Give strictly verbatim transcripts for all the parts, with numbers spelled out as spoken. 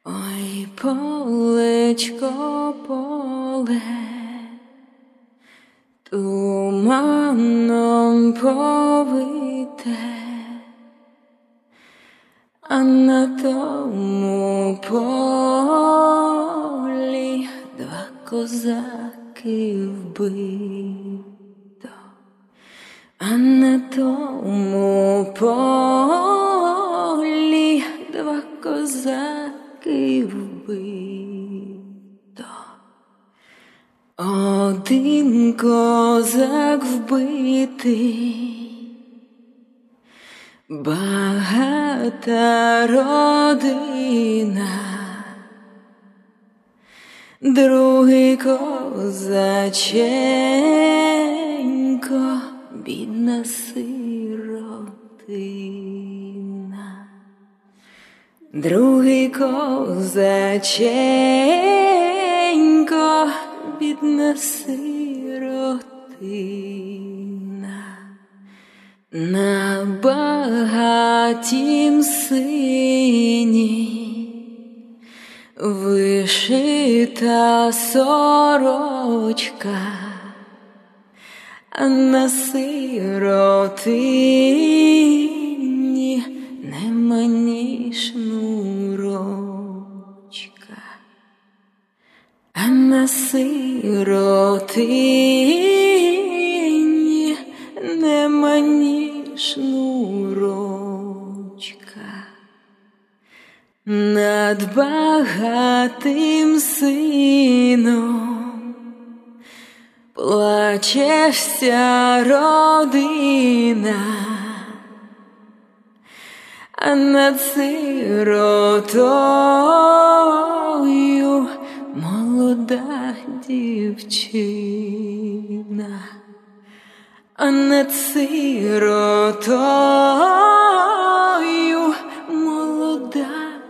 Ой, полечко, поле, туманом повите, а на тому полі два козаки вбито, а на тому полі два козаки вбито. Один козак вбитий, багата родина, другий козаченько, бідна сиротина. Другий козаченько, бідна сиротина. На багатім сині вишита сорочка, а на сиротині нема ні шнурочка, а на сиротині нема ні шнурочка. Над багатим сином плаче вся родина, а над сиротою молода дівчина, а над сиротою молода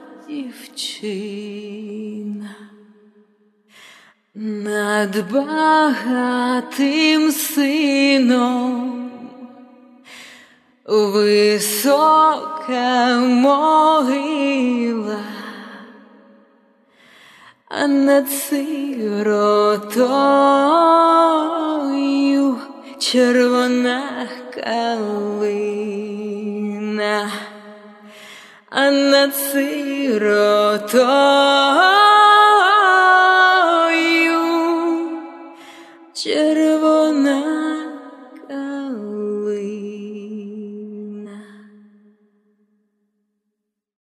дівчина. Над багатим сином висока могила, а над сиротою червона калина, а над сиротою